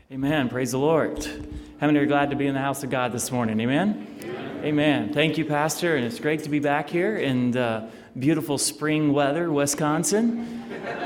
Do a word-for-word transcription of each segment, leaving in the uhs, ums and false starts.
Amen. Praise the Lord. How many are glad to be in the house of God this morning? Amen? Amen. Amen. Thank you, Pastor. And it's great to be back here in uh, beautiful spring weather, Wisconsin.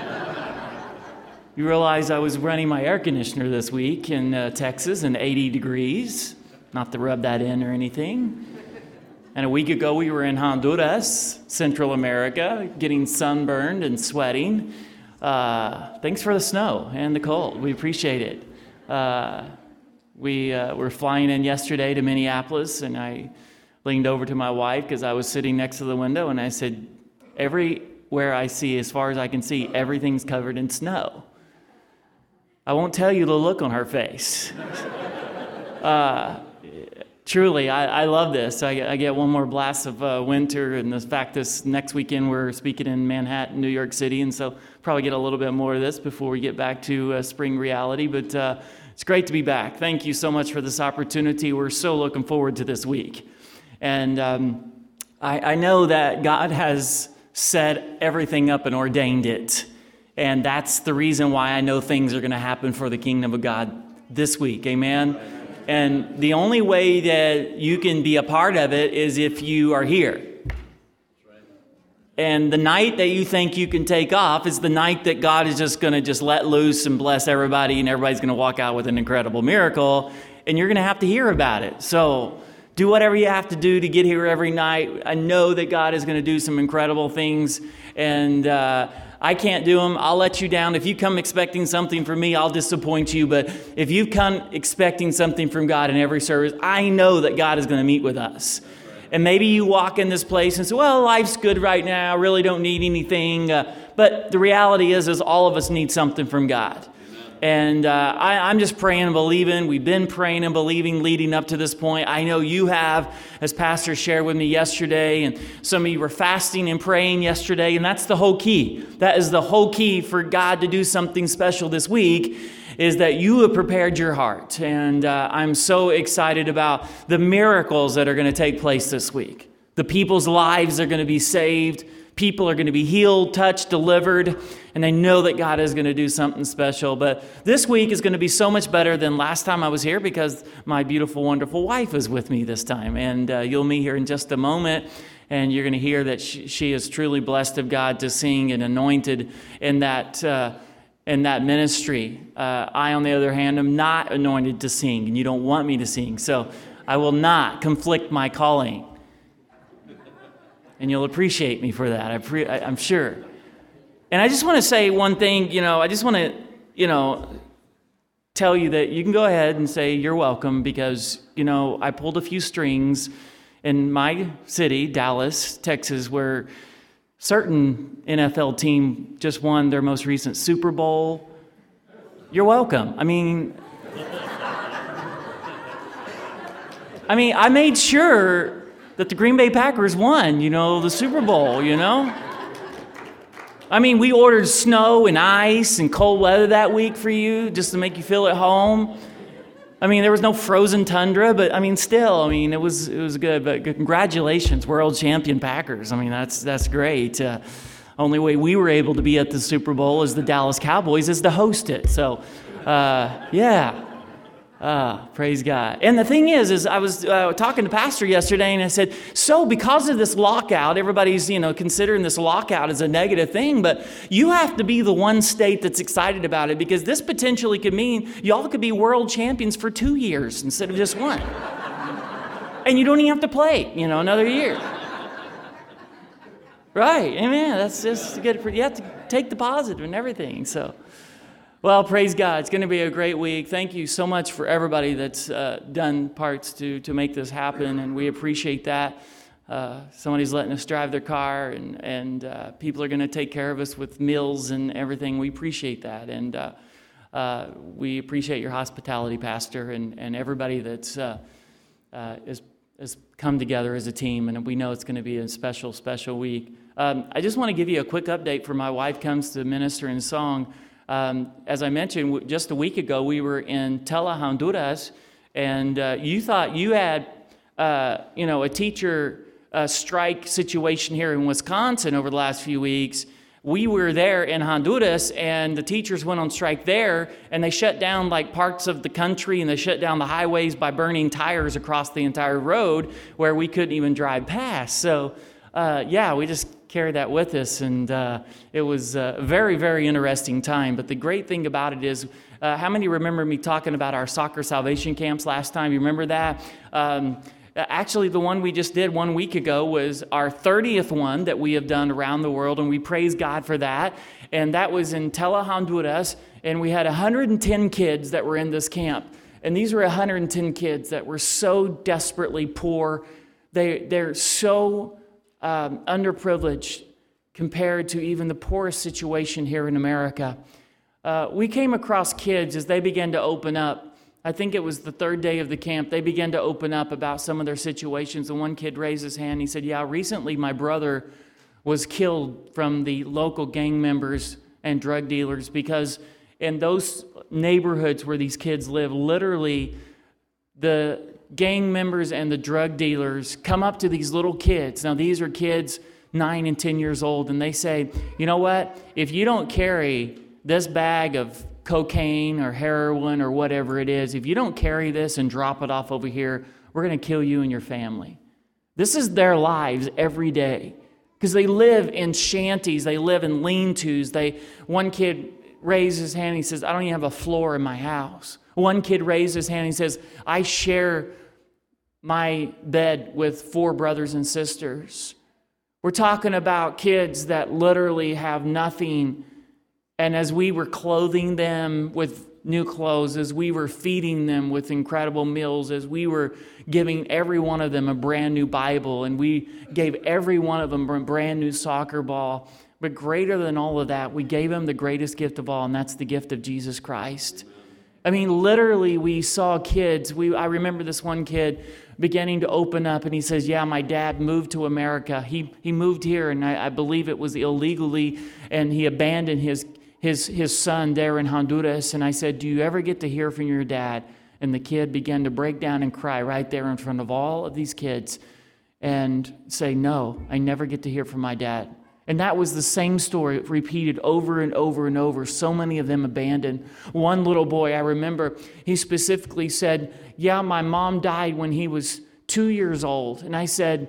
You realize I was running my air conditioner this week in uh, Texas in eighty degrees. Not to rub that in or anything. And a week ago we were in Honduras, Central America, getting sunburned and sweating. Uh, thanks for the snow and the cold. We appreciate it. Uh, we uh, were flying in yesterday to Minneapolis, and I leaned over to my wife because I was sitting next to the window, and I said, everywhere I see, as far as I can see, everything's covered in snow. I won't tell you the look on her face. uh, truly, I, I love this. I, I get one more blast of uh, winter, and the fact this next weekend we're speaking in Manhattan, New York City, and so probably get a little bit more of this before we get back to uh, spring reality, but uh, it's great to be back. Thank you so much for this opportunity. We're so looking forward to this week. And um, I, I know that God has set everything up and ordained it, and that's the reason why I know things are going to happen for the kingdom of God this week. Amen? And the only way that you can be a part of it is if you are here. And the night that you think you can take off is the night that God is just going to just let loose and bless everybody, and everybody's going to walk out with an incredible miracle, and you're going to have to hear about it. So do whatever you have to do to get here every night. I know that God is going to do some incredible things, and uh, I can't do them. I'll let you down. If you come expecting something from me, I'll disappoint you. But if you come expecting something from God in every service, I know that God is going to meet with us. And maybe you walk in this place and say, well, life's good right now. I really don't need anything. Uh, but the reality is, is all of us need something from God. Amen. And uh, I, I'm just praying and believing. We've been praying and believing leading up to this point. I know you have, as Pastor shared with me yesterday. And some of you were fasting and praying yesterday. And that's the whole key. That is the whole key for God to do something special this week, is that you have prepared your heart. And uh, I'm so excited about the miracles that are going to take place this week. The people's lives are going to be saved. People are going to be healed, touched, delivered. And I know that God is going to do something special. But this week is going to be so much better than last time I was here, because my beautiful, wonderful wife is with me this time. And uh, you'll meet her in just a moment. And you're going to hear that she, she is truly blessed of God to sing and anointed in that uh in that ministry. Uh, I, on the other hand, am not anointed to sing, and you don't want me to sing. So I will not conflict my calling. And you'll appreciate me for that, I pre- I, I'm sure. And I just want to say one thing, you know, I just want to, you know, tell you that you can go ahead and say you're welcome, because, you know, I pulled a few strings in my city, Dallas, Texas, where certain N F L team just won their most recent Super Bowl. You're welcome. I mean, I mean, I made sure that the Green Bay Packers won, you know, the Super Bowl, you know? I mean, we ordered snow and ice and cold weather that week for you just to make you feel at home. I mean, there was no frozen tundra, but I mean, still, I mean, it was it was good. But congratulations, world champion Packers. I mean, that's that's great. Uh, only way we were able to be at the Super Bowl as the Dallas Cowboys is to host it. So, uh, yeah, uh, praise God. And the thing is, is I was uh, talking to Pastor yesterday, and I said, so because of this lockout, everybody's you know considering this lockout as a negative thing, but you have to be the one state that's excited about it, because this potentially could mean y'all could be world champions for two years instead of just one. And you don't even have to play, you know, another year. Right, amen. That's just good. For, you have to take the positive and everything, so. Well, praise God. It's going to be a great week. Thank you so much for everybody that's uh, done parts to, to make this happen, and we appreciate that. Uh, somebody's letting us drive their car, and, and uh, people are going to take care of us with meals and everything. We appreciate that, and uh, uh, we appreciate your hospitality, Pastor, and, and everybody that's uh, uh, is, has come together as a team, and we know it's going to be a special, special week. Um, I just want to give you a quick update for my wife comes to minister in song. Um, as I mentioned, just a week ago, we were in Tela, Honduras, and uh, you thought you had, uh, you know, a teacher uh, strike situation here in Wisconsin over the last few weeks, we were there in Honduras, and the teachers went on strike there, and they shut down like parts of the country, and they shut down the highways by burning tires across the entire road where we couldn't even drive past. So, uh, yeah, we just carried that with us, and uh, it was a very, very interesting time. But the great thing about it is, uh, how many remember me talking about our soccer salvation camps last time? You remember that? Um, Actually, the one we just did one week ago was our thirtieth one that we have done around the world, and we praise God for that. And that was in Tela, Honduras, and we had one hundred ten kids that were in this camp. And these were one hundred ten kids that were so desperately poor. They, they're so um, underprivileged compared to even the poorest situation here in America. Uh, we came across kids as they began to open up. I think it was the third day of the camp, they began to open up about some of their situations. And one kid raised his hand. He said, yeah, recently my brother was killed from the local gang members and drug dealers, because in those neighborhoods where these kids live, literally the gang members and the drug dealers come up to these little kids. Now, these are kids nine and ten years old, and they say, you know what? If you don't carry this bag of cocaine or heroin or whatever it is, if you don't carry this and drop it off over here, we're going to kill you and your family. This is their lives every day, because they live in shanties, they live in lean-tos. They, one kid raised his hand, he says, I don't even have a floor in my house. One kid raised his hand, he says, I share my bed with four brothers and sisters. We're talking about kids that literally have nothing. And as we were clothing them with new clothes, as we were feeding them with incredible meals, as we were giving every one of them a brand new Bible, and we gave every one of them a brand new soccer ball. But greater than all of that, we gave them the greatest gift of all, and that's the gift of Jesus Christ. I mean, literally, we saw kids. We I remember this one kid beginning to open up, and he says, yeah, my dad moved to America. He he moved here, and I, I believe it was illegally, and he abandoned his his his son there in Honduras. And I said, do you ever get to hear from your dad? And the kid began to break down and cry right there in front of all of these kids and say, no, I never get to hear from my dad. And that was the same story repeated over and over and over. So many of them abandoned. One little boy, I remember, he specifically said, yeah, my mom died when he was two years old. And I said,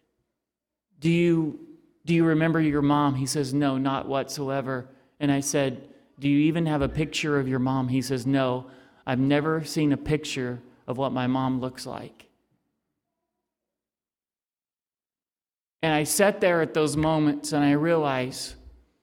do you, do you remember your mom? He says, no, not whatsoever. And I said, do you even have a picture of your mom? He says, no, I've never seen a picture of what my mom looks like. And I sat there at those moments and I realized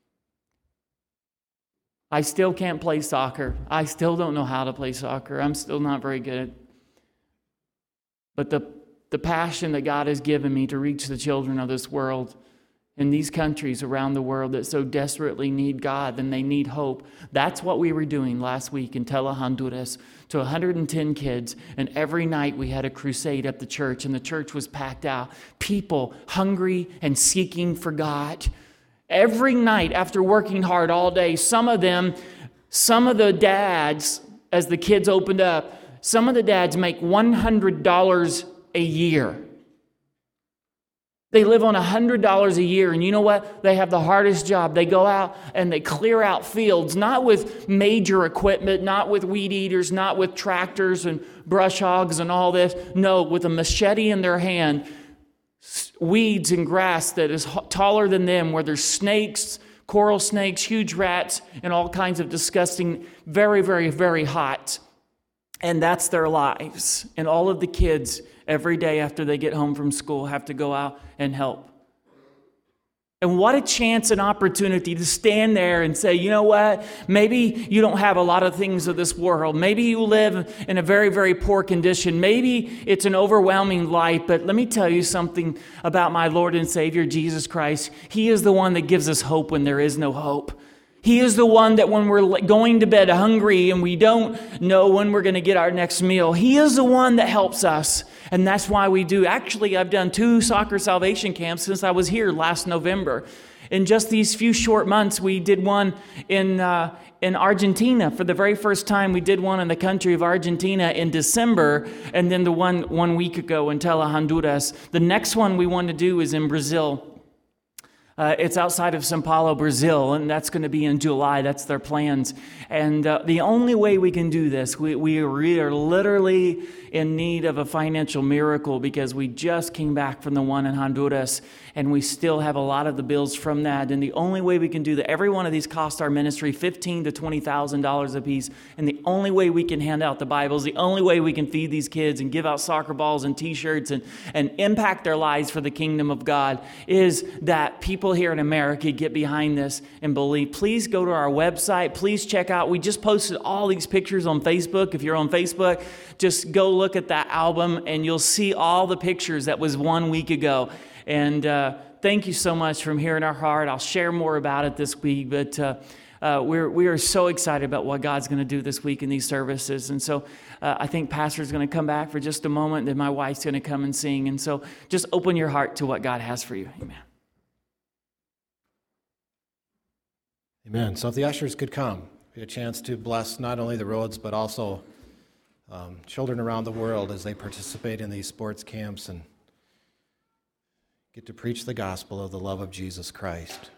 I still can't play soccer. I still don't know how to play soccer. I'm still not very good. But the, the passion that God has given me to reach the children of this world in these countries around the world that so desperately need God and they need hope. That's what we were doing last week in Tela, Honduras, to one hundred ten kids. And every night we had a crusade at the church, and the church was packed out. People hungry and seeking for God. Every night after working hard all day, some of them, some of the dads, as the kids opened up, some of the dads make one hundred dollars a year. They live on one hundred dollars a year, and you know what? They have the hardest job. They go out and they clear out fields, not with major equipment, not with weed eaters, not with tractors and brush hogs and all this. No, with a machete in their hand, weeds and grass that is taller than them, where there's snakes, coral snakes, huge rats, and all kinds of disgusting, very, very, very hot. And that's their lives. And all of the kids every day after they get home from school have to go out and help. And what a chance and opportunity to stand there and say, you know what? Maybe you don't have a lot of things of this world. Maybe you live in a very, very poor condition. Maybe it's an overwhelming life. But let me tell you something about my Lord and Savior, Jesus Christ. He is the one that gives us hope when there is no hope. He is the one that when we're going to bed hungry and we don't know when we're going to get our next meal, He is the one that helps us. And that's why we do. Actually, I've done two soccer salvation camps since I was here last November. In just these few short months, we did one in uh, in Argentina. For the very first time, we did one in the country of Argentina in December, and then the one one week ago in Tela, Honduras. The next one we want to do is in Brazil. Uh, it's outside of São Paulo, Brazil, and that's going to be in July. That's their plans. And uh, the only way we can do this, we, we are literally in need of a financial miracle because we just came back from the one in Honduras, and we still have a lot of the bills from that. And the only way we can do that, every one of these cost our ministry fifteen thousand to twenty thousand dollars a piece. And the only way we can hand out the Bibles, the only way we can feed these kids and give out soccer balls and T-shirts and, and impact their lives for the kingdom of God is that people here in America get behind this and believe. Please go to our website. Please check out. We just posted all these pictures on Facebook. If you're on Facebook, just go look at that album and you'll see all the pictures. That was one week ago. And uh, thank you so much from here in our heart. I'll share more about it this week, but uh, uh, we're we are so excited about what God's going to do this week in these services. And so uh, I think Pastor's going to come back for just a moment, then my wife's going to come and sing. And so just open your heart to what God has for you. Amen. Amen. So if the ushers could come, we get a chance to bless not only the roads, but also um, children around the world as they participate in these sports camps and get to preach the gospel of the love of Jesus Christ.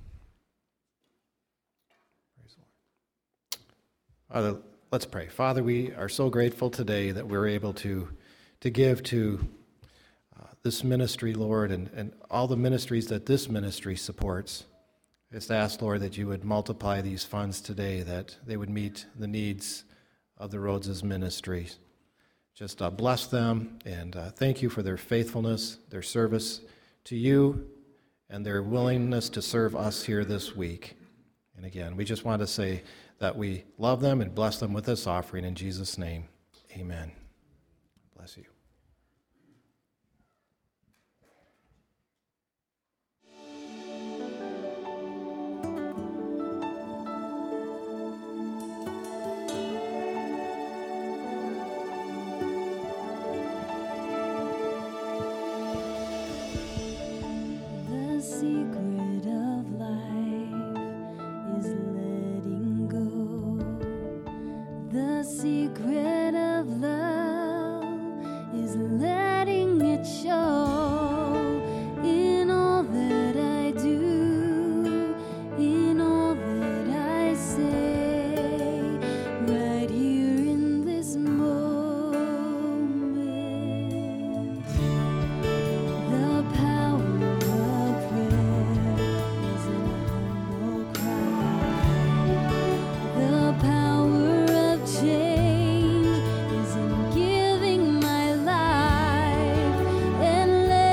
Praise the Lord. Father, let's pray. Father, we are so grateful today that we're able to, to give to uh, this ministry, Lord, and, and all the ministries that this ministry supports. Just ask, Lord, that you would multiply these funds today, that they would meet the needs of the Rhodes' ministry. Just uh, bless them and uh, thank you for their faithfulness, their service to you, and their willingness to serve us here this week. And again, we just want to say that we love them and bless them with this offering in Jesus' name. Amen. Bless you. Let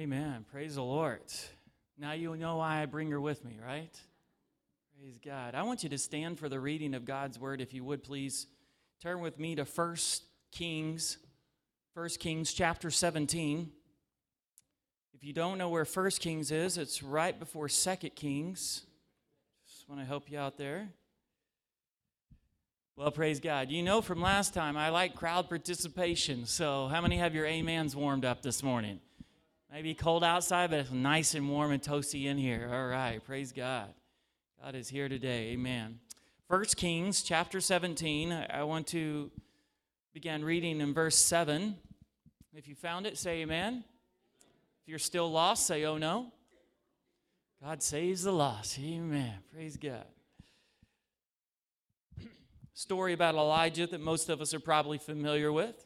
Amen. Praise the Lord. Now you know why I bring her with me, right? Praise God. I want you to stand for the reading of God's word, if you would, please. Turn with me to First Kings, First Kings chapter seventeen. If you don't know where First Kings is, it's right before Second Kings. Just want to help you out there. Well, praise God. You know from last time, I like crowd participation. So how many have your amens warmed up this morning? Maybe cold outside, but it's nice and warm and toasty in here. All right, praise God. God is here today. Amen. First Kings chapter seventeen. I want to begin reading in verse seven. If you found it, say amen. If you're still lost, say, oh no. God saves the lost. Amen. Praise God. Story about Elijah that most of us are probably familiar with.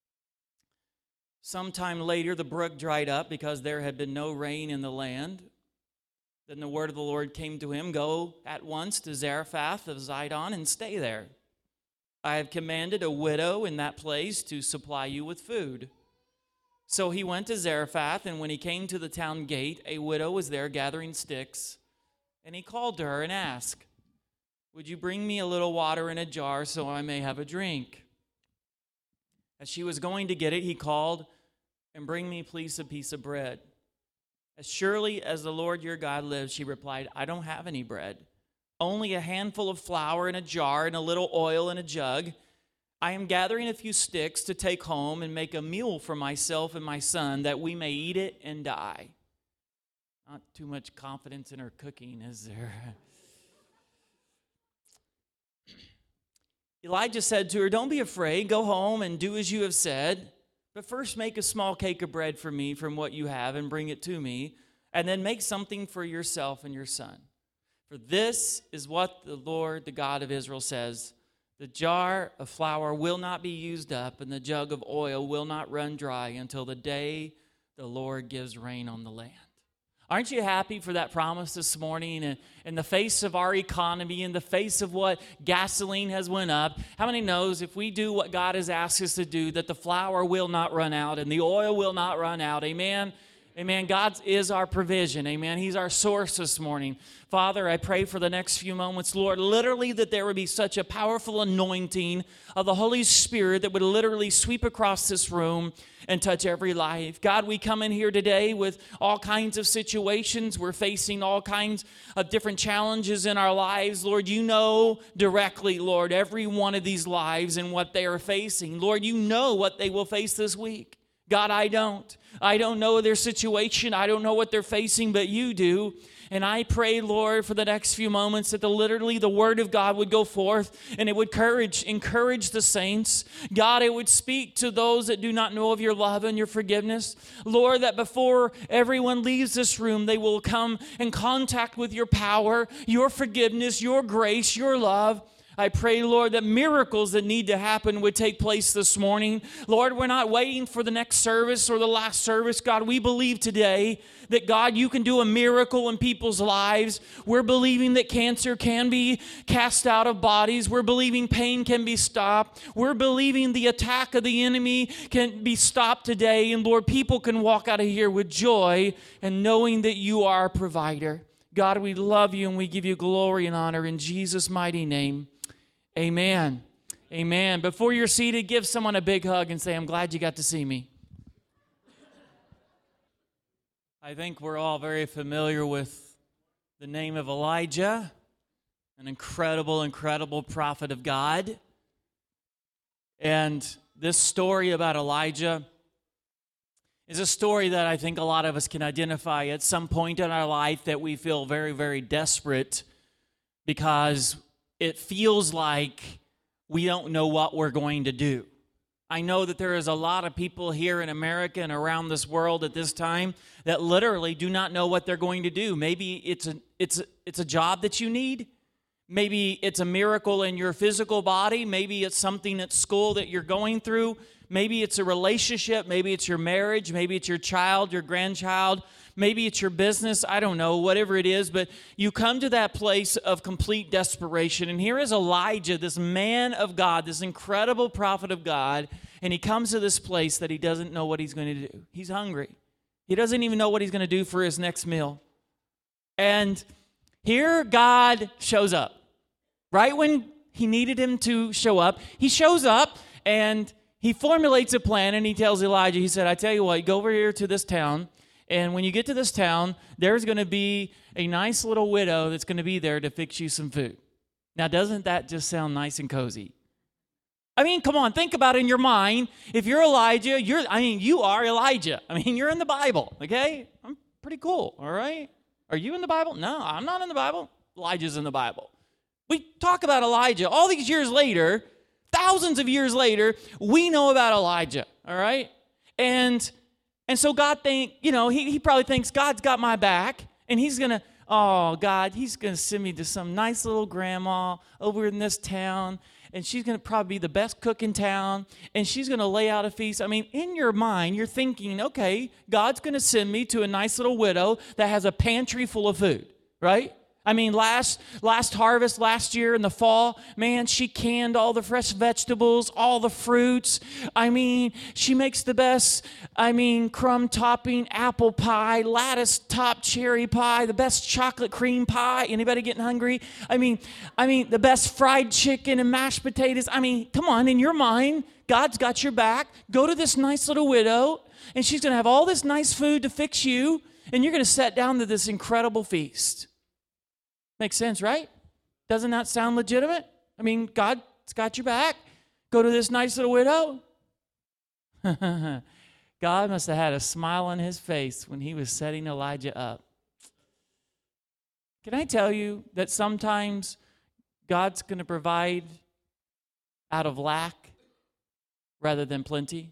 Sometime later, the brook dried up because there had been no rain in the land. Then the word of the Lord came to him, go at once to Zarephath of Zidon and stay there. I have commanded a widow in that place to supply you with food. So he went to Zarephath, and when he came to the town gate, a widow was there gathering sticks. And he called to her and asked, would you bring me a little water in a jar so I may have a drink? As she was going to get it, he called, and bring me, please, a piece of bread. As surely as the Lord your God lives, she replied, I don't have any bread, only a handful of flour in a jar and a little oil in a jug. I am gathering a few sticks to take home and make a meal for myself and my son, that we may eat it and die. Not too much confidence in her cooking, is there? Elijah said to her, don't be afraid. Go home and do as you have said. But first make a small cake of bread for me from what you have and bring it to me. And then make something for yourself and your son. For this is what the Lord, the God of Israel, says. The jar of flour will not be used up, and the jug of oil will not run dry until the day the Lord gives rain on the land. Aren't you happy for that promise this morning? And in the face of our economy, in the face of what gasoline has went up, how many knows if we do what God has asked us to do, that the flour will not run out and the oil will not run out? Amen. Amen. God is our provision. Amen. He's our source this morning. Father, I pray for the next few moments, Lord, literally that there would be such a powerful anointing of the Holy Spirit that would literally sweep across this room and touch every life. God, we come in here today with all kinds of situations. We're facing all kinds of different challenges in our lives. Lord, you know directly, Lord, every one of these lives and what they are facing. Lord, you know what they will face this week. God, I don't. I don't know their situation. I don't know what they're facing, but you do. And I pray, Lord, for the next few moments that the, literally the word of God would go forth and it would courage, encourage the saints. God, it would speak to those that do not know of your love and your forgiveness. Lord, that before everyone leaves this room, they will come in contact with your power, your forgiveness, your grace, your love. I pray, Lord, that miracles that need to happen would take place this morning. Lord, we're not waiting for the next service or the last service. God, we believe today that, God, you can do a miracle in people's lives. We're believing that cancer can be cast out of bodies. We're believing pain can be stopped. We're believing the attack of the enemy can be stopped today. And, Lord, people can walk out of here with joy and knowing that you are our provider. God, we love you and we give you glory and honor in Jesus' mighty name. Amen. Amen. Before you're seated, give someone a big hug and say, I'm glad you got to see me. I think we're all very familiar with the name of Elijah, an incredible, incredible prophet of God. And this story about Elijah is a story that I think a lot of us can identify at some point in our life, that we feel very, very desperate because it feels like we don't know what we're going to do. I know that there is a lot of people here in America and around this world at this time that literally do not know what they're going to do. Maybe it's a, it's a, it's a job that you need. Maybe it's a miracle in your physical body. Maybe it's something at school that you're going through. Maybe it's a relationship. Maybe it's your marriage. Maybe it's your child, your grandchild. Maybe it's your business. I don't know, whatever it is. But you come to that place of complete desperation. And here is Elijah, this man of God, this incredible prophet of God. And he comes to this place that he doesn't know what he's going to do. He's hungry. He doesn't even know what he's going to do for his next meal. And here God shows up. Right when he needed him to show up, he shows up and he formulates a plan, and he tells Elijah, he said, I tell you what, go over here to this town, and when you get to this town, there's going to be a nice little widow that's going to be there to fix you some food. Now, doesn't that just sound nice and cozy? I mean, come on, think about it in your mind. If you're Elijah, you're, I mean, you are Elijah. I mean, you're in the Bible, okay? I'm pretty cool, all right? Are you in the Bible? No, I'm not in the Bible. Elijah's in the Bible. We talk about Elijah. All these years later, thousands of years later, we know about Elijah, all right? And and so God think, you know, he, he probably thinks God's got my back, and he's going to, oh, God, he's going to send me to some nice little grandma over in this town, and she's going to probably be the best cook in town, and she's going to lay out a feast. I mean, in your mind, you're thinking, okay, God's going to send me to a nice little widow that has a pantry full of food, right? I mean, last last harvest, last year in the fall, man, she canned all the fresh vegetables, all the fruits. I mean, she makes the best, I mean, crumb topping apple pie, lattice top cherry pie, the best chocolate cream pie. Anybody getting hungry? I mean, I mean, the best fried chicken and mashed potatoes. I mean, come on, in your mind, God's got your back. Go to this nice little widow, and she's going to have all this nice food to fix you, and you're going to sit down to this incredible feast. Makes sense, right? Doesn't that sound legitimate? I mean, God's got your back. Go to this nice little widow. God must have had a smile on his face when he was setting Elijah up. Can I tell you that sometimes God's going to provide out of lack rather than plenty?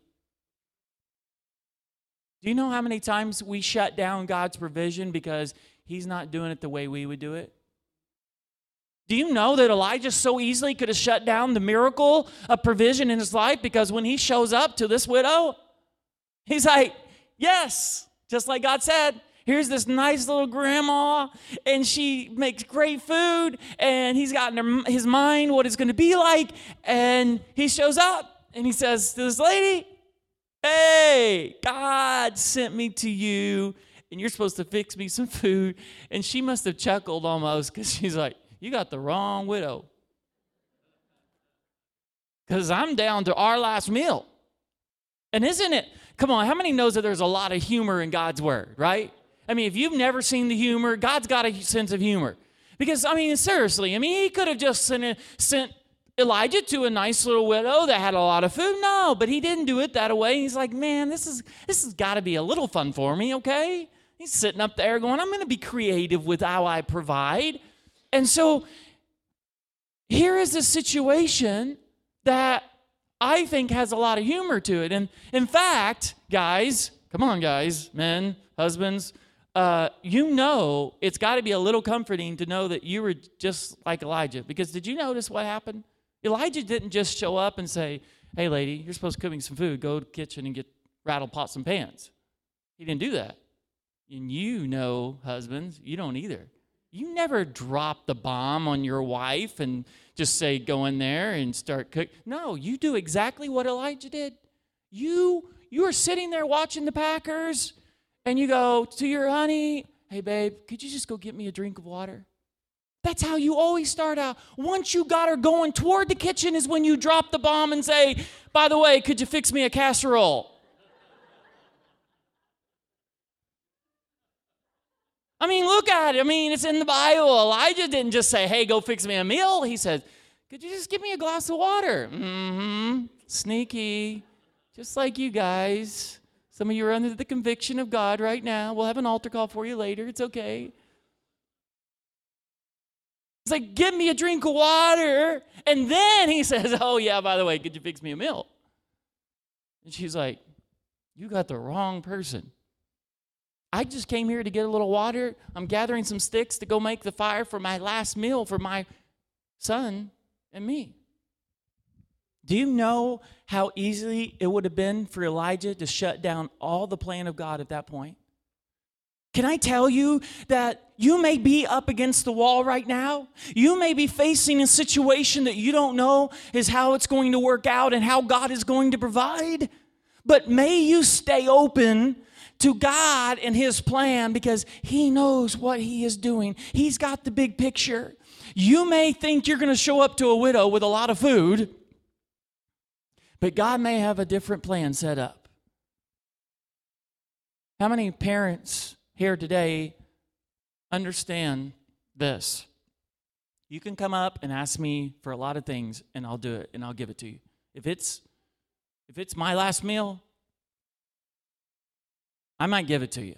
Do you know how many times we shut down God's provision because he's not doing it the way we would do it? Do you know that Elijah so easily could have shut down the miracle of provision in his life because when he shows up to this widow, he's like, yes, just like God said, here's this nice little grandma, and she makes great food, and he's got in his mind what it's going to be like, and he shows up, and he says to this lady, hey, God sent me to you, and you're supposed to fix me some food, and she must have chuckled almost because she's like, you got the wrong widow. Because I'm down to our last meal. And isn't it, come on, how many knows that there's a lot of humor in God's word, right? I mean, if you've never seen the humor, God's got a sense of humor. Because, I mean, seriously, I mean, he could have just sent, sent Elijah to a nice little widow that had a lot of food. No, but he didn't do it that way. He's like, man, this is this has got to be a little fun for me, okay? He's sitting up there going, I'm going to be creative with how I provide. And so here is a situation that I think has a lot of humor to it. And in fact, guys, come on, guys, men, husbands, uh, you know it's got to be a little comforting to know that you were just like Elijah. Because did you notice what happened? Elijah didn't just show up and say, hey, lady, you're supposed to cook me some food. Go to the kitchen and get rattle pots and pans. He didn't do that. And you know, husbands, you don't either. You never drop the bomb on your wife and just say, go in there and start cooking. No, you do exactly what Elijah did. You, you are sitting there watching the Packers, and you go to your honey, hey, babe, could you just go get me a drink of water? That's how you always start out. Once you got her going toward the kitchen is when you drop the bomb and say, by the way, could you fix me a casserole? I mean, look at it. I mean, it's in the Bible. Elijah didn't just say, hey, go fix me a meal. He said, could you just give me a glass of water? Mm-hmm. Sneaky. Just like you guys. Some of you are under the conviction of God right now. We'll have an altar call for you later. It's okay. It's like, give me a drink of water. And then he says, oh, yeah, by the way, could you fix me a meal? And she's like, you got the wrong person. I just came here to get a little water. I'm gathering some sticks to go make the fire for my last meal for my son and me. Do you know how easily it would have been for Elijah to shut down all the plan of God at that point? Can I tell you that you may be up against the wall right now? You may be facing a situation that you don't know is how it's going to work out and how God is going to provide. But may you stay open to God and his plan because he knows what he is doing. He's got the big picture. You may think you're going to show up to a widow with a lot of food, but God may have a different plan set up. How many parents here today understand this? You can come up and ask me for a lot of things, and I'll do it, and I'll give it to you. If it's if it's my last meal, I might give it to you.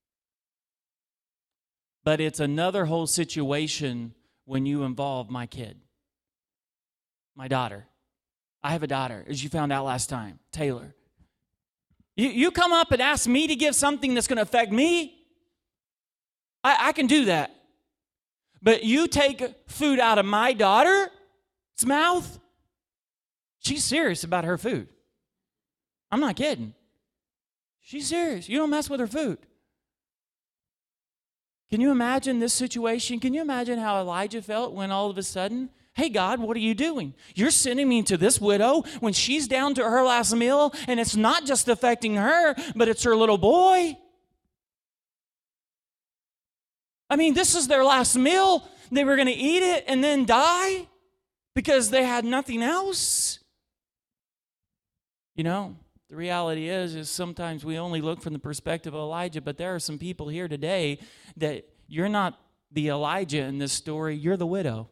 But it's another whole situation when you involve my kid, my daughter. I have a daughter, as you found out last time, Taylor. You, you come up and ask me to give something that's going to affect me, I, I can do that. But you take food out of my daughter's mouth, she's serious about her food. I'm not kidding. She's serious. You don't mess with her food. Can you imagine this situation? Can you imagine how Elijah felt when all of a sudden, hey, God, what are you doing? You're sending me to this widow when she's down to her last meal, and it's not just affecting her, but it's her little boy. I mean, this is their last meal. They were going to eat it and then die because they had nothing else. You know, the reality is, is sometimes we only look from the perspective of Elijah, but there are some people here today that you're not the Elijah in this story, you're the widow.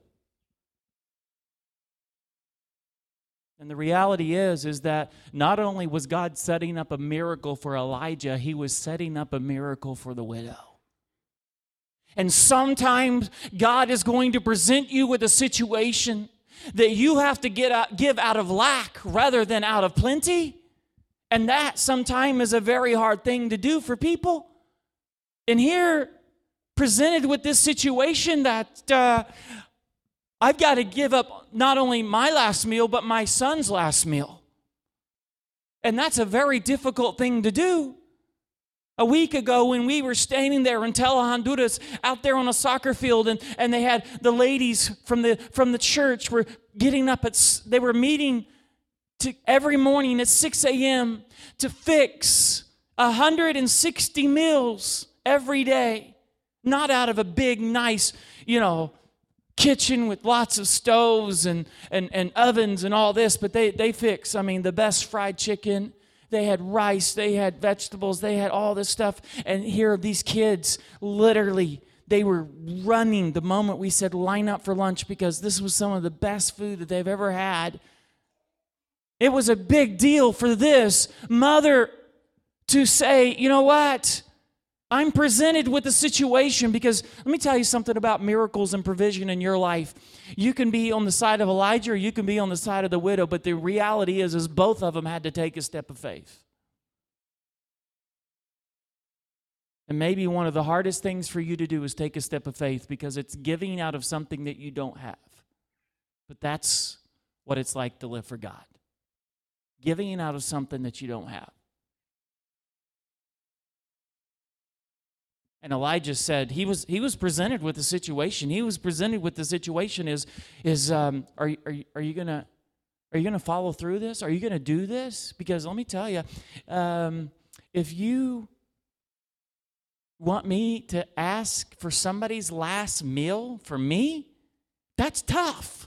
And the reality is, is that not only was God setting up a miracle for Elijah, he was setting up a miracle for the widow. And sometimes God is going to present you with a situation that you have to get out, give out of lack rather than out of plenty. And that sometimes is a very hard thing to do for people. And here, presented with this situation that uh, I've got to give up not only my last meal, but my son's last meal. And that's a very difficult thing to do. A week ago when we were standing there in Tela, Honduras, out there on a soccer field, and, and they had the ladies from the from the church were getting up at, they were meeting to every morning at six a.m. to fix one hundred sixty meals every day. Not out of a big, nice, you know, kitchen with lots of stoves and, and, and ovens and all this, but they, they fix, I mean, the best fried chicken. They had rice, they had vegetables, they had all this stuff. And here these kids, literally, they were running the moment we said line up for lunch because this was some of the best food that they've ever had. It was a big deal for this mother to say, you know what? I'm presented with a situation because let me tell you something about miracles and provision in your life. You can be on the side of Elijah or you can be on the side of the widow, but the reality is, is both of them had to take a step of faith. And maybe one of the hardest things for you to do is take a step of faith because it's giving out of something that you don't have. But that's what it's like to live for God. Giving out of something that you don't have. And Elijah said he was he was presented with the situation. He was presented with the situation is is um, are are are you gonna are you gonna follow through this? Are you gonna do this? Because let me tell you, um, if you want me to ask for somebody's last meal for me, that's tough.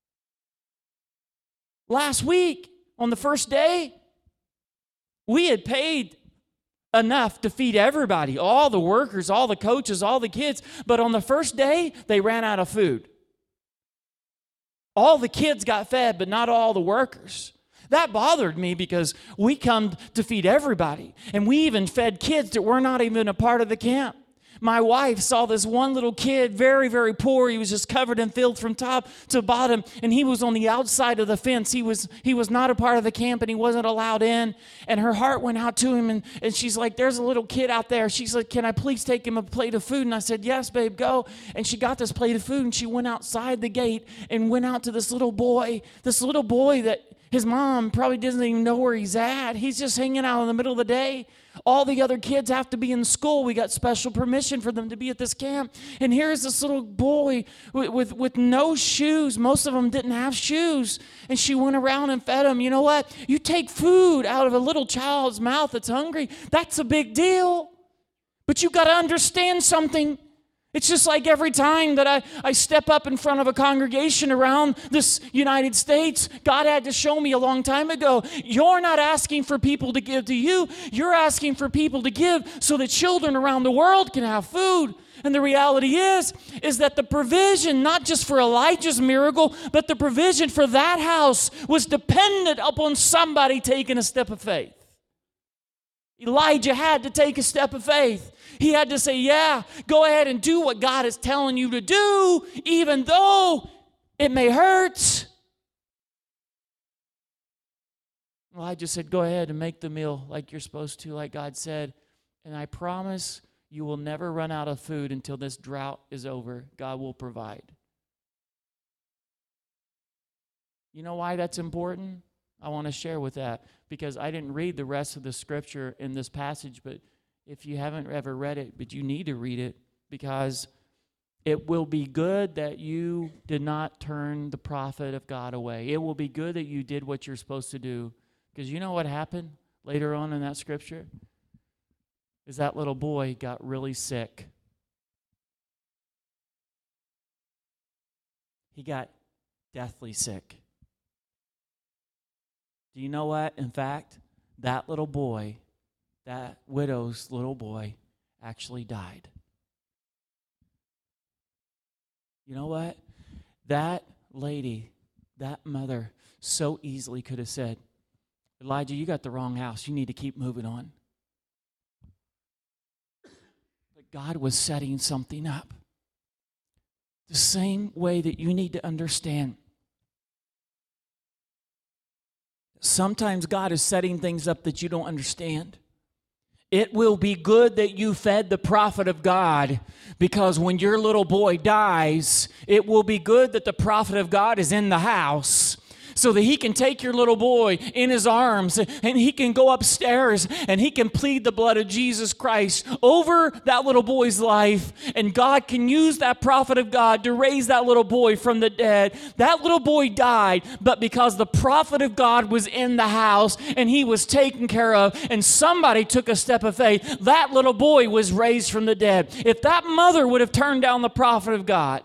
Last week on the first day, we had paid enough to feed everybody, all the workers, all the coaches, all the kids. But on the first day, they ran out of food. All the kids got fed, but not all the workers. That bothered me because we come to feed everybody. And we even fed kids that were not even a part of the camp. My wife saw this one little kid, very, very poor. He was just covered in filth from top to bottom, and he was on the outside of the fence. He was he was not a part of the camp, and he wasn't allowed in. And her heart went out to him, and, and she's like, there's a little kid out there. She's like, can I please take him a plate of food? And I said, yes, babe, go. And she got this plate of food, and she went outside the gate and went out to this little boy, this little boy that His mom probably doesn't even know where he's at. He's just hanging out in the middle of the day. All the other kids have to be in school. We got special permission for them to be at this camp. And here's this little boy with, with, with no shoes. Most of them didn't have shoes. And she went around and fed him. You know what? You take food out of a little child's mouth that's hungry, that's a big deal. But you got to understand something. It's just like every time that I, I step up in front of a congregation around this United States, God had to show me a long time ago, you're not asking for people to give to you. You're asking for people to give so that children around the world can have food. And the reality is, is that the provision, not just for Elijah's miracle, but the provision for that house was dependent upon somebody taking a step of faith. Elijah had to take a step of faith. He had to say, yeah, go ahead and do what God is telling you to do, even though it may hurt. Elijah said, go ahead and make the meal like you're supposed to, like God said. And I promise you will never run out of food until this drought is over. God will provide. You know why that's important? I want to share with that because I didn't read the rest of the scripture in this passage, but if you haven't ever read it, but you need to read it because it will be good that you did not turn the prophet of God away. It will be good that you did what you're supposed to do because you know what happened later on in that scripture? Is that little boy got really sick. He got deathly sick. Do you know what? In fact, that little boy, that widow's little boy, actually died. You know what? That lady, that mother, so easily could have said, Elijah, you got the wrong house. You need to keep moving on. But God was setting something up. The same way that you need to understand. Sometimes God is setting things up that you don't understand. It will be good that you fed the prophet of God because when your little boy dies, it will be good that the prophet of God is in the house so that he can take your little boy in his arms and he can go upstairs and he can plead the blood of Jesus Christ over that little boy's life. And God can use that prophet of God to raise that little boy from the dead. That little boy died, but because the prophet of God was in the house and he was taken care of and somebody took a step of faith, that little boy was raised from the dead. If that mother would have turned down the prophet of God,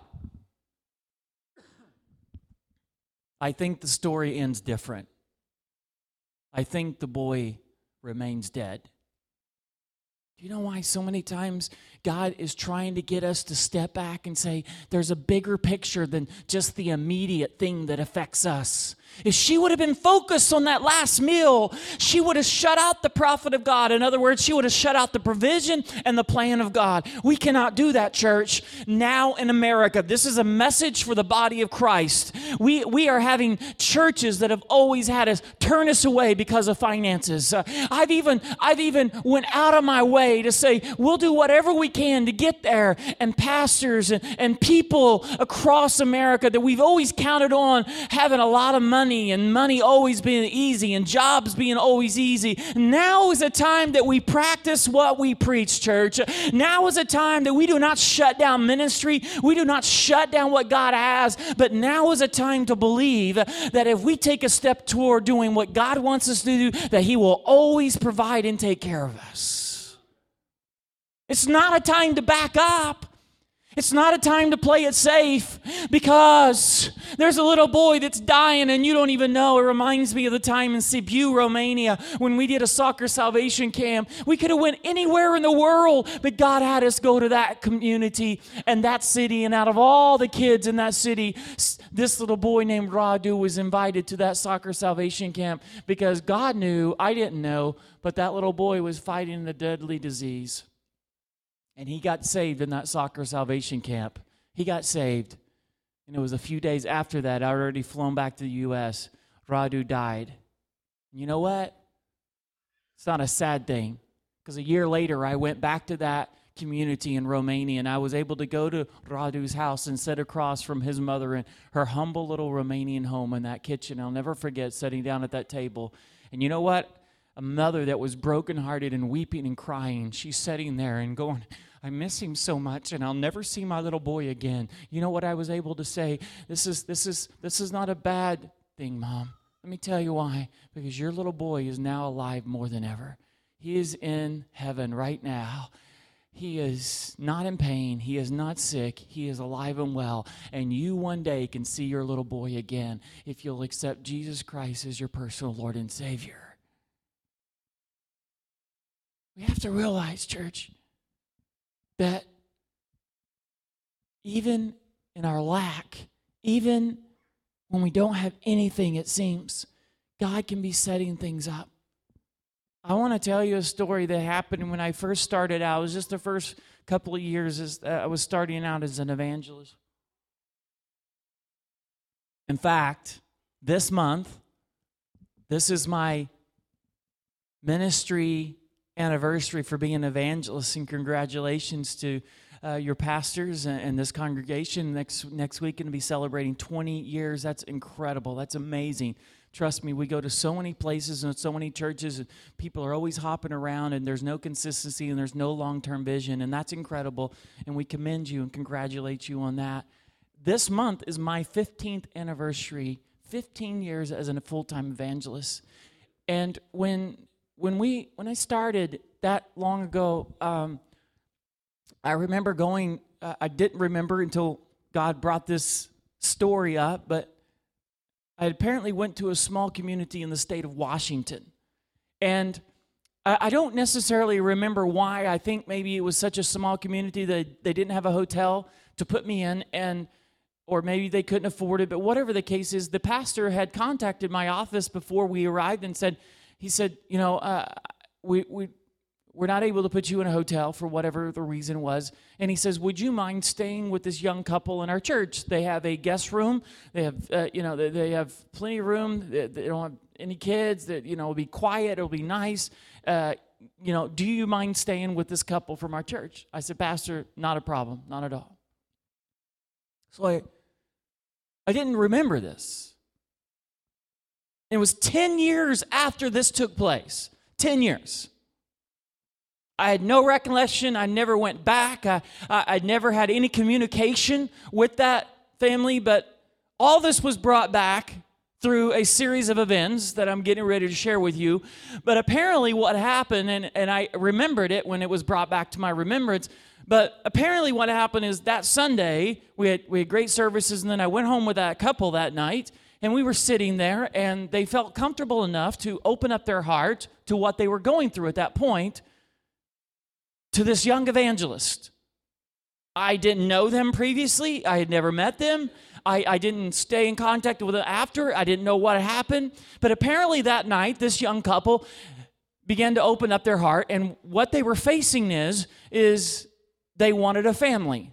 I think the story ends different. I think the boy remains dead. Do you know why so many times God is trying to get us to step back and say, there's a bigger picture than just the immediate thing that affects us? If she would have been focused on that last meal, she would have shut out the prophet of God. In other words, she would have shut out the provision and the plan of God. We cannot do that, church. Now in America, this is a message for the body of Christ. We, we are having churches that have always had us turn us away because of finances. Uh, I've even, I've even went out of my way to say, we'll do whatever we can to get there. And pastors and, and people across America that we've always counted on having a lot of money and money always being easy and jobs being always easy. Now is a time that we practice what we preach, church. Now is a time that we do not shut down ministry. We do not shut down what God has, but now is a time to believe that if we take a step toward doing what God wants us to do, that He will always provide and take care of us. It's not a time to back up. It's not a time to play it safe because there's a little boy that's dying and you don't even know. It reminds me of the time in Sibiu, Romania, when we did a soccer salvation camp. We could have went anywhere in the world, but God had us go to that community and that city. And out of all the kids in that city, this little boy named Radu was invited to that soccer salvation camp because God knew, I didn't know, but that little boy was fighting a deadly disease. And he got saved in that soccer salvation camp. He got saved. And it was a few days after that, I already flown back to the U S Radu died. You know what? It's not a sad thing. Because a year later, I went back to that community in Romania, and I was able to go to Radu's house and sit across from his mother in her humble little Romanian home in that kitchen. I'll never forget sitting down at that table. And you know what? A mother that was brokenhearted and weeping and crying, she's sitting there and going, I miss him so much, and I'll never see my little boy again. You know what I was able to say? This is this is this is not a bad thing, Mom. Let me tell you why. Because your little boy is now alive more than ever. He is in heaven right now. He is not in pain. He is not sick. He is alive and well. And you one day can see your little boy again if you'll accept Jesus Christ as your personal Lord and Savior. We have to realize, church, that even in our lack, even when we don't have anything, it seems, God can be setting things up. I want to tell you a story that happened when I first started out. It was just the first couple of years as uh, I was starting out as an evangelist. In fact, this month, this is my ministry anniversary for being an evangelist, and congratulations to uh, your pastors and, and this congregation. Next next week, going to be celebrating twenty years. That's incredible. That's amazing. Trust me, we go to so many places and so many churches, and people are always hopping around, and there's no consistency, and there's no long-term vision, and that's incredible, and we commend you and congratulate you on that. This month is my fifteenth anniversary, fifteen years as a full-time evangelist, and when when we when I started that long ago, um, I remember going, uh, I didn't remember until God brought this story up, but I apparently went to a small community in the state of Washington. And I, I don't necessarily remember why. I think maybe it was such a small community that they didn't have a hotel to put me in, and or maybe they couldn't afford it. But whatever the case is, the pastor had contacted my office before we arrived and said, he said, you know, uh, we, we, we're not able to put you in a hotel for whatever the reason was. And he says, would you mind staying with this young couple in our church? They have a guest room. They have, uh, you know, they, they have plenty of room. They, they don't have any kids. That, you know, it'll be quiet. It'll be nice. Uh, you know, do you mind staying with this couple from our church? I said, Pastor, not a problem. Not at all. So I, I didn't remember this. It was ten years after this took place. ten years. I had no recollection. I never went back. I, I, I'd never had any communication with that family, but all this was brought back through a series of events that I'm getting ready to share with you. But apparently what happened, and, and I remembered it when it was brought back to my remembrance, but apparently what happened is that Sunday, we had, we had great services, and then I went home with that couple that night, and we were sitting there, and they felt comfortable enough to open up their heart to what they were going through at that point to this young evangelist. I didn't know them previously. I had never met them. I, I didn't stay in contact with them after. I didn't know what happened. But apparently that night, this young couple began to open up their heart, and what they were facing is, is they wanted a family.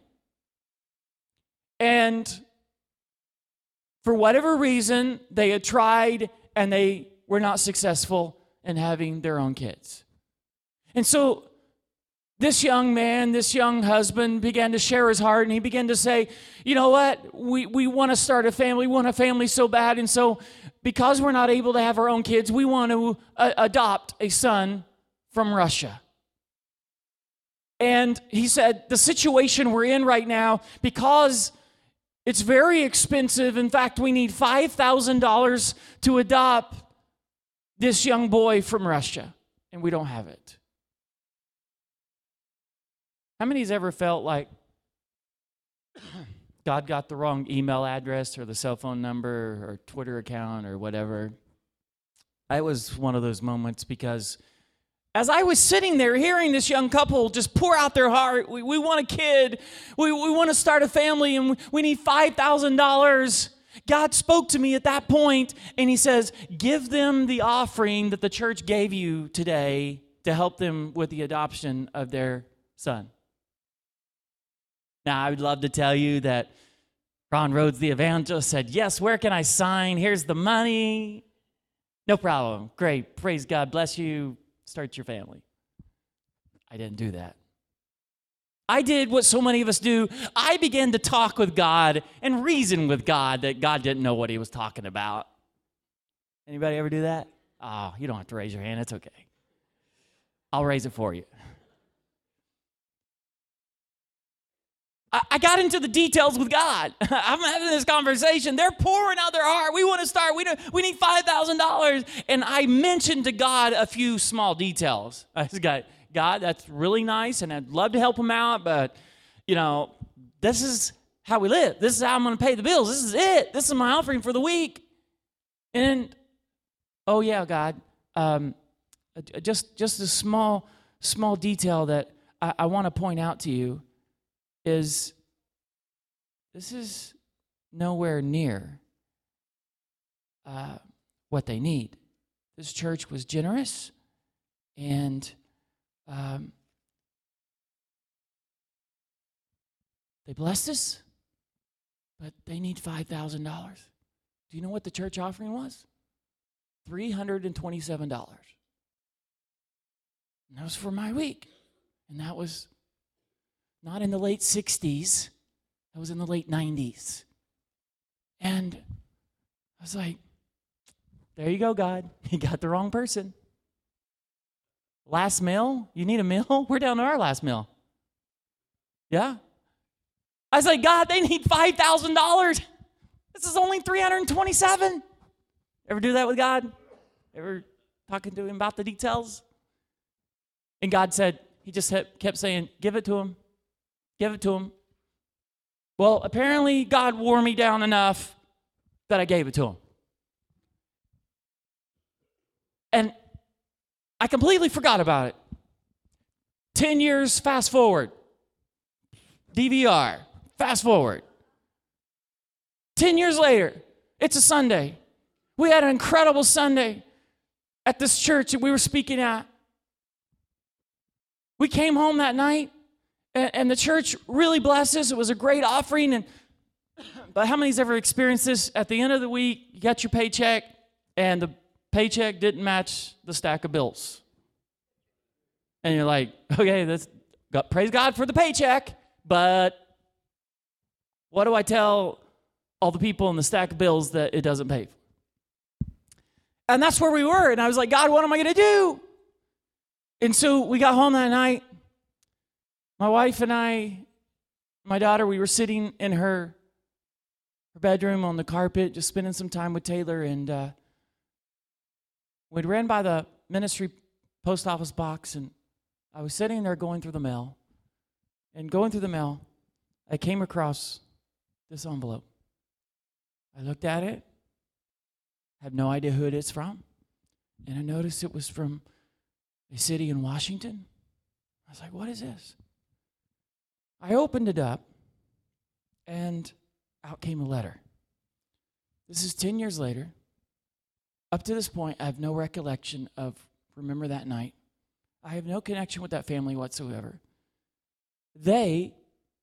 And for whatever reason, they had tried, and they were not successful in having their own kids. And so this young man, this young husband began to share his heart, and he began to say, you know what, we, we want to start a family, we want a family so bad, and so because we're not able to have our own kids, we want to uh, adopt a son from Russia. And he said, the situation we're in right now, because it's very expensive, in fact, we need five thousand dollars to adopt this young boy from Russia, and we don't have it. How many has ever felt like God got the wrong email address or the cell phone number or Twitter account or whatever? I was one of those moments, because as I was sitting there hearing this young couple just pour out their heart, we, we want a kid, we, we want to start a family, and we, we need five thousand dollars. God spoke to me at that point, and he says, give them the offering that the church gave you today to help them with the adoption of their son. Now, I would love to tell you that Ron Rhodes, the evangelist, said, yes, where can I sign? Here's the money. No problem. Great. Praise God. Bless you. Start your family. I didn't do that. I did what so many of us do. I began to talk with God and reason with God that God didn't know what he was talking about. Anybody ever do that? Oh, you don't have to raise your hand. It's okay. I'll raise it for you. I, I got into the details with God. I'm having this conversation. They're pouring out their heart. We want to start. We, we need five thousand dollars. And I mentioned to God a few small details. I just got, God, that's really nice, and I'd love to help them out, but, you know, this is how we live. This is how I'm going to pay the bills. This is it. This is my offering for the week. And, oh, yeah, God, um, just just a small, small detail that I, I want to point out to you is this is nowhere near uh, what they need. This church was generous, and Um, they blessed us, but they need five thousand dollars. Do you know what the church offering was? three hundred twenty-seven dollars. And that was for my week. And that was not in the late sixties. That was in the late nineties. And I was like, there you go, God. You got the wrong person. Last meal? You need a meal? We're down to our last meal. Yeah? I was like, God, they need five thousand dollars. This is only three hundred twenty-seven dollars. Ever do that with God? Ever talking to him about the details? And God said, he just kept saying, give it to him. Give it to him. Well, apparently God wore me down enough that I gave it to him. And I completely forgot about it. Ten years, fast forward. D V R, fast forward. Ten years later, it's a Sunday. We had an incredible Sunday at this church that we were speaking at. We came home that night, and, and the church really blessed us. It was a great offering. And but how many's ever experienced this? At the end of the week, you got your paycheck, and the paycheck didn't match the stack of bills. And you're like, okay, that's, God, praise God for the paycheck, but what do I tell all the people in the stack of bills that it doesn't pay for? And that's where we were. And I was like, God, what am I going to do? And so we got home that night. My wife and I, my daughter, we were sitting in her, her bedroom on the carpet, just spending some time with Taylor. And uh, we'd ran by the ministry post office box, and I was sitting there going through the mail. And going through the mail, I came across this envelope. I looked at it. I have no idea who it is from. And I noticed it was from a city in Washington. I was like, what is this? I opened it up, and out came a letter. This is ten years later. Up to this point, I have no recollection of remember that night. I have no connection with that family whatsoever. They,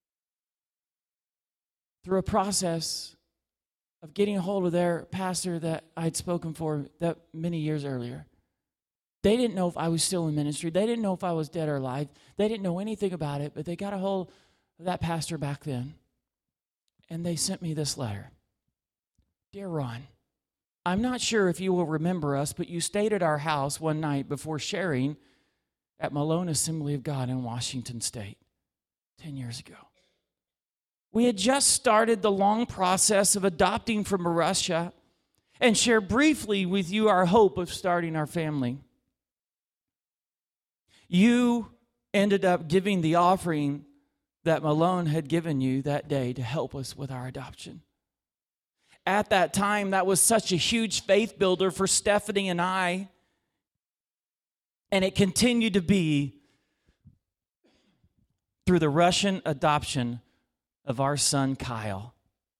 through a process of getting a hold of their pastor that I had spoken for that many years earlier, they didn't know if I was still in ministry. They didn't know if I was dead or alive. They didn't know anything about it, but they got a hold of that pastor back then, and they sent me this letter. Dear Ron, I'm not sure if you will remember us, but you stayed at our house one night before sharing at Malone Assembly of God in Washington State ten years ago. We had just started the long process of adopting from Russia and share briefly with you our hope of starting our family. You ended up giving the offering that Malone had given you that day to help us with our adoption. At that time, that was such a huge faith builder for Stephanie and I, and it continued to be through the Russian adoption of our son, Kyle.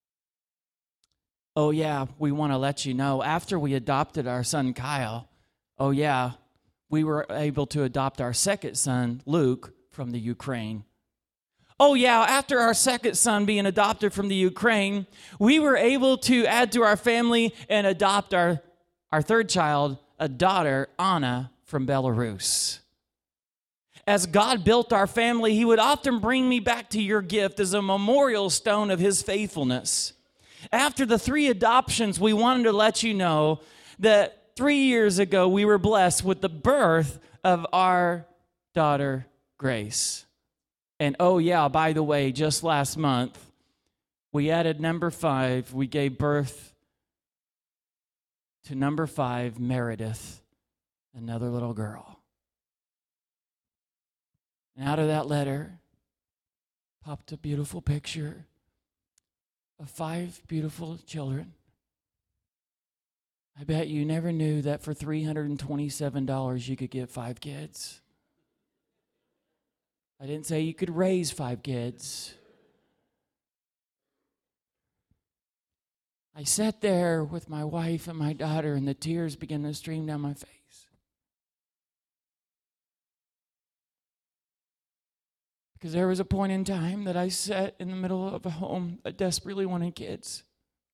Oh, yeah, we want to let you know, after we adopted our son, Kyle, oh, yeah, we were able to adopt our second son, Luke, from the Ukraine. Oh, yeah, after our second son being adopted from the Ukraine, we were able to add to our family and adopt our, our third child, a daughter, Anna, from Belarus. as God built our family, He would often bring me back to your gift as a memorial stone of His faithfulness. After the three adoptions, we wanted to let you know that three years ago, we were blessed with the birth of our daughter, Grace. And oh yeah, by the way, just last month, we added number five. We gave birth to number five, Meredith, another little girl. And out of that letter popped a beautiful picture of five beautiful children. I bet you never knew that for three hundred twenty-seven dollars you could get five kids. I didn't say you could raise five kids. I sat there with my wife and my daughter, and the tears began to stream down my face. Because there was a point in time that I sat in the middle of a home that desperately wanted kids.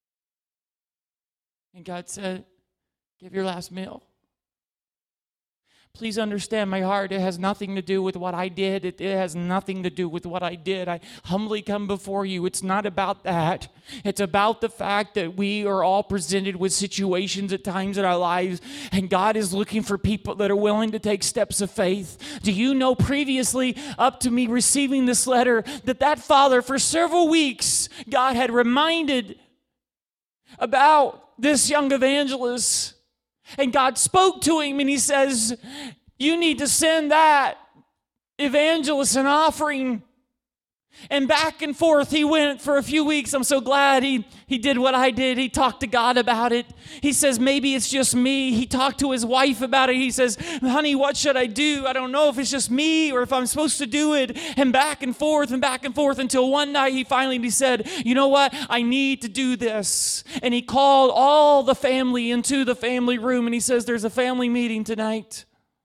And God said, give your last meal. Please understand my heart. It has nothing to do with what I did. It, it has nothing to do with what I did. I humbly come before you. It's not about that. It's about the fact that we are all presented with situations at times in our lives, and God is looking for people that are willing to take steps of faith. Do you know, previously up to me receiving this letter, that that father for several weeks, God had reminded about this young evangelist. And God spoke to him and He says, you need to send that evangelist an offering. And back and forth he went for a few weeks. I'm so glad he, he did what I did. He talked to God about it. He says, maybe it's just me. He talked to his wife about it. He says, honey, what should I do? I don't know if it's just me or if I'm supposed to do it. And back and forth and back and forth until one night he finally he said, you know what? I need to do this. And he called all the family into the family room and he says, there's a family meeting tonight.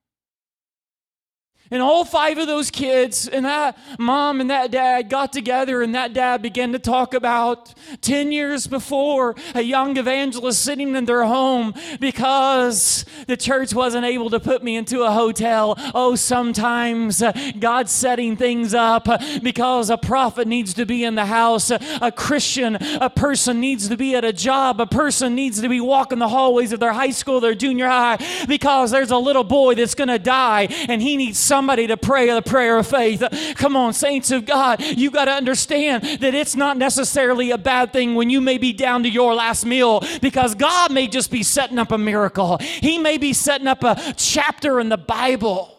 And all five of those kids and that mom and that dad got together, and that dad began to talk about ten years before, a young evangelist sitting in their home because the church wasn't able to put me into a hotel. Oh, sometimes God's setting things up because a prophet needs to be in the house, a Christian, a person needs to be at a job, a person needs to be walking the hallways of their high school, their junior high, because there's a little boy that's going to die and he needs some Somebody to pray the prayer of faith. Come on, saints of God, you got to understand that it's not necessarily a bad thing when you may be down to your last meal, because God may just be setting up a miracle. He may be setting up a chapter in the Bible.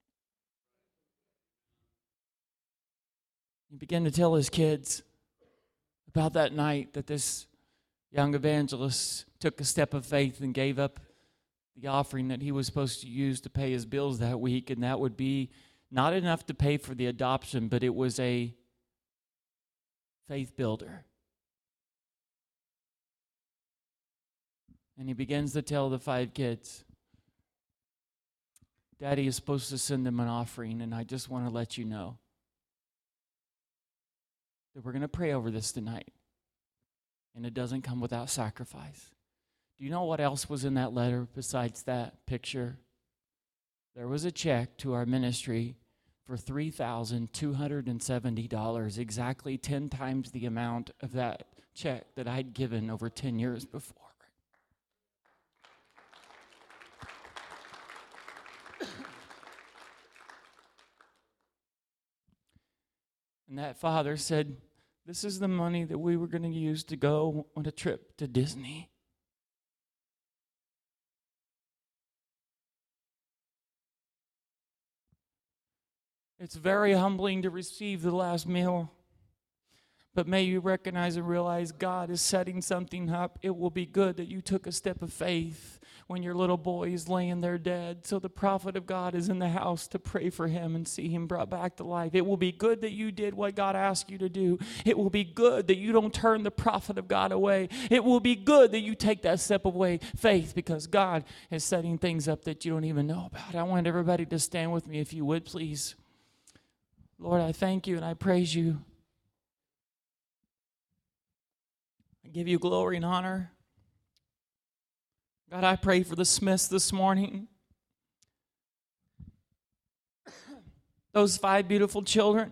He began to tell his kids about that night that this young evangelist took a step of faith and gave up the offering that he was supposed to use to pay his bills that week, and that would be not enough to pay for the adoption, but it was a faith builder. And he begins to tell the five kids, Daddy is supposed to send them an offering, and I just want to let you know that we're going to pray over this tonight, and it doesn't come without sacrifice. Do you know what else was in that letter besides that picture? There was a check to our ministry for three thousand two hundred seventy dollars, exactly ten times the amount of that check that I'd given over ten years before. And that father said, this is the money that we were going to use to go on a trip to Disney. It's very humbling to receive the last meal. But may you recognize and realize God is setting something up. It will be good that you took a step of faith when your little boy is laying there dead, so the prophet of God is in the house to pray for him and see him brought back to life. It will be good that you did what God asked you to do. It will be good that you don't turn the prophet of God away. It will be good that you take that step of faith, because God is setting things up that you don't even know about. I want everybody to stand with me, if you would, please. Lord, I thank you and I praise you. I give you glory and honor. God, I pray for the Smiths this morning. those five beautiful children.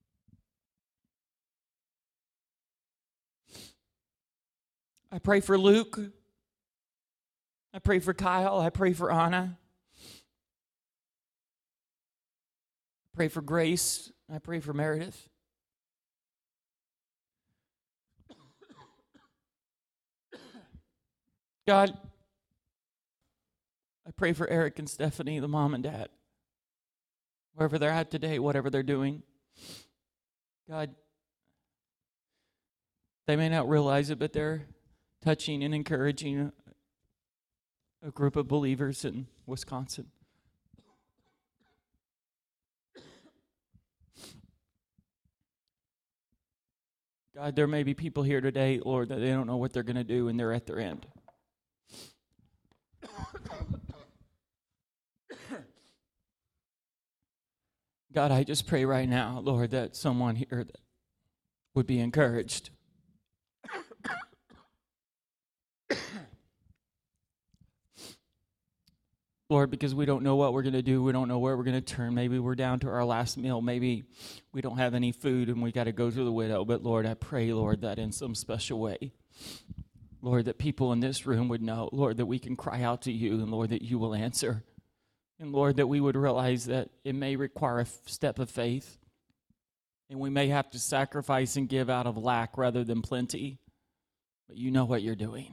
I pray for Luke. I pray for Kyle. I pray for Anna. I pray for Grace. I pray for Meredith. God, I pray for Eric and Stephanie, the mom and dad. Wherever they're at today, whatever they're doing. God, they may not realize it, but they're touching and encouraging a group of believers in Wisconsin. God, there may be people here today, Lord, that they don't know what they're going to do and they're at their end. God, I just pray right now, Lord, that someone here that would be encouraged. Lord, because we don't know what we're going to do. We don't know where we're going to turn. Maybe we're down to our last meal. Maybe we don't have any food and we got to go to the widow. But Lord, I pray, Lord, that in some special way, Lord, that people in this room would know, Lord, that we can cry out to you, and Lord, that you will answer. And Lord, that we would realize that it may require a step of faith, and we may have to sacrifice and give out of lack rather than plenty, but you know what you're doing.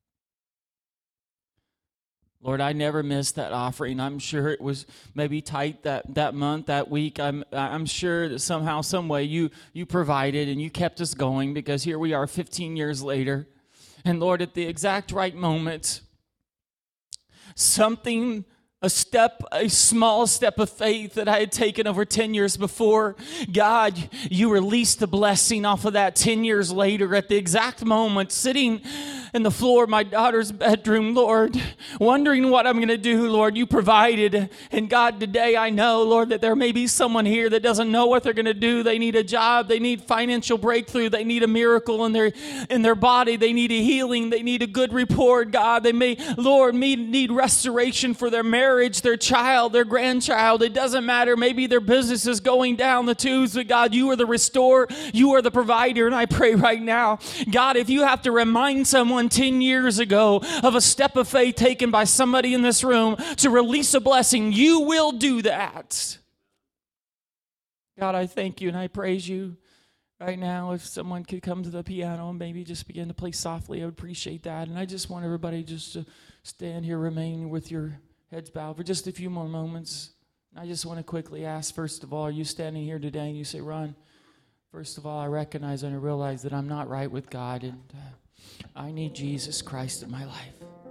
Lord, I never missed that offering. I'm sure it was maybe tight that, that month, that week. I'm I'm sure that somehow, some way you you provided and you kept us going, because here we are fifteen years later. And Lord, at the exact right moment, something, a step, a small step of faith that I had taken over ten years before, God, you released the blessing off of that ten years later at the exact moment, sitting in the floor of my daughter's bedroom, Lord, wondering what I'm going to do, Lord. You provided. And God, today I know, Lord, that there may be someone here that doesn't know what they're going to do. They need a job. They need financial breakthrough. They need a miracle in their in their body. They need a healing. They need a good report, God. They may, Lord, need, need restoration for their marriage, their child, their grandchild. It doesn't matter. Maybe their business is going down the tubes, but God, you are the restorer. You are the provider. And I pray right now, God, if you have to remind someone ten years ago of a step of faith taken by somebody in this room to release a blessing, you will do that. God, I thank you and I praise you right now. If someone could come to the piano and maybe just begin to play softly, I would appreciate that. And I just want everybody just to stand here, remain with your heads bowed for just a few more moments. I just want to quickly ask, first of all, are you standing here today and you say, Ron, first of all, I recognize and I realize that I'm not right with God, and uh, I need Jesus Christ in my life.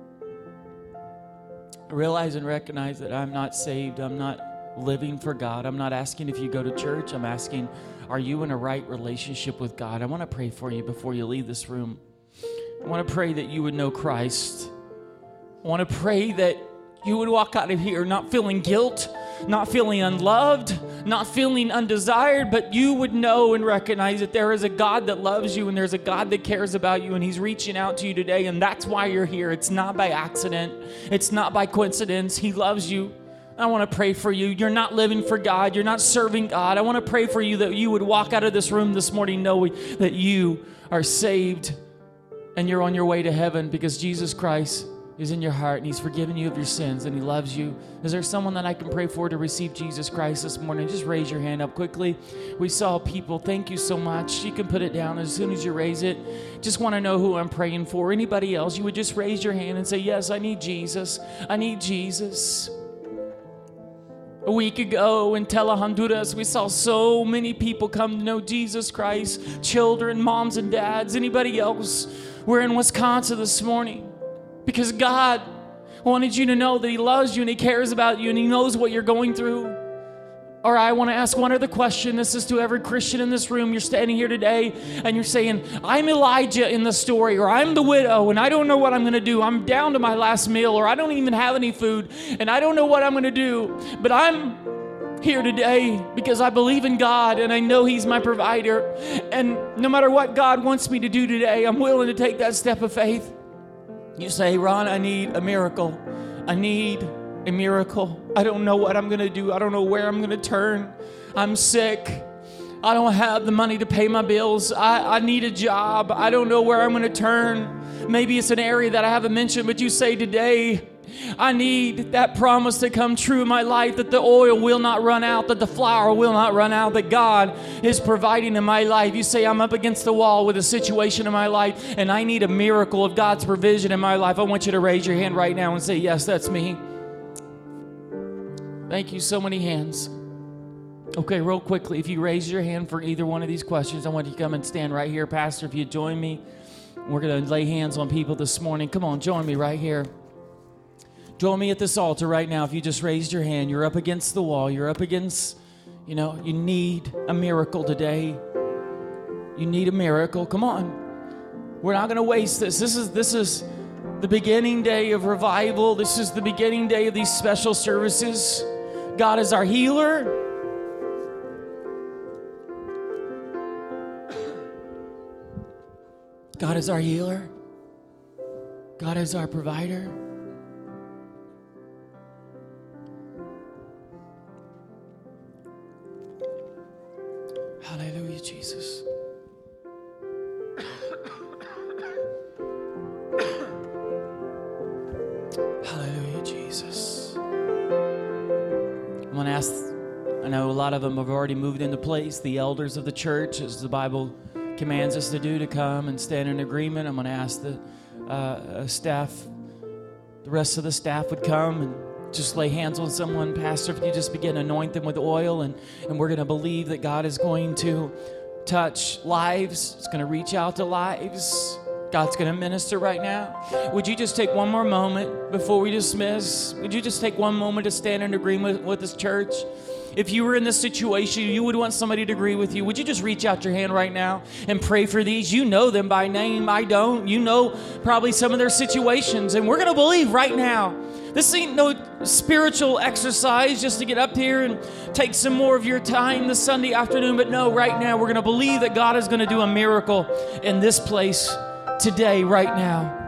I realize and recognize that I'm not saved. I'm not living for God. I'm not asking if you go to church. I'm asking, are you in a right relationship with God? I want to pray for you before you leave this room. I want to pray that you would know Christ. I want to pray that you would walk out of here not feeling guilt, not feeling unloved, not feeling undesired, but you would know and recognize that there is a God that loves you and there's a God that cares about you, and he's reaching out to you today, and that's why you're here. It's not by accident. It's not by coincidence. He loves you. I want to pray for you. You're not living for God. You're not serving God. I want to pray for you that you would walk out of this room this morning knowing that you are saved and you're on your way to heaven because Jesus Christ is in your heart and he's forgiven you of your sins and he loves you. Is there someone that I can pray for to receive Jesus Christ this morning? Just raise your hand up quickly. We saw people. Thank you so much. You can put it down as soon as you raise it. Just want to know who I'm praying for. Anybody else? You would just raise your hand and say, yes, I need Jesus. I need Jesus. A week ago in Tela, Honduras, we saw so many people come to know Jesus Christ. Children, moms and dads, anybody else? We're in Wisconsin this morning because God wanted you to know that he loves you and he cares about you and he knows what you're going through. Or I want to ask one other question. This is to every Christian in this room. You're standing here today and you're saying, I'm Elijah in the story, or I'm the widow and I don't know what I'm going to do. I'm down to my last meal, or I don't even have any food and I don't know what I'm going to do. But I'm here today because I believe in God and I know he's my provider. And no matter what God wants me to do today, I'm willing to take that step of faith. You say, Ron, I need a miracle. I need a miracle. I don't know what I'm going to do. I don't know where I'm going to turn. I'm sick. I don't have the money to pay my bills. I, I need a job. I don't know where I'm going to turn. Maybe it's an area that I haven't mentioned, but you say today, I need that promise to come true in my life, that the oil will not run out, that the flour will not run out, that God is providing in my life. You say, I'm up against the wall with a situation in my life, and I need a miracle of God's provision in my life. I want you to raise your hand right now and say, yes, that's me. Thank you. So many hands. Okay, real quickly, if you raise your hand for either one of these questions, I want you to come and stand right here. Pastor, if you join me, we're going to lay hands on people this morning. Come on, join me right here. Join me at this altar right now. If you just raised your hand, you're up against the wall. You're up against, you know, you need a miracle today. You need a miracle. Come on. We're not going to waste this. This is, this is the beginning day of revival. This is the beginning day of these special services. God is our healer. God is our healer. God is our provider. Hallelujah, Jesus. Hallelujah, Jesus. I'm going to ask, I know a lot of them have already moved into place, the elders of the church, as the Bible commands us to do, to come and stand in agreement. I'm going to ask the uh, staff, the rest of the staff would come and just lay hands on someone. Pastor, if you just begin to anoint them with oil, and, and we're going to believe that God is going to touch lives. It's going to reach out to lives. God's going to minister right now. Would you just take one more moment before we dismiss? Would you just take one moment to stand in agreement with this church? If you were in this situation, you would want somebody to agree with you. Would you just reach out your hand right now and pray for these? You know them by name. I don't. You know probably some of their situations. And we're going to believe right now. This ain't no spiritual exercise just to get up here and take some more of your time this Sunday afternoon. But no, right now we're going to believe that God is going to do a miracle in this place today, right now.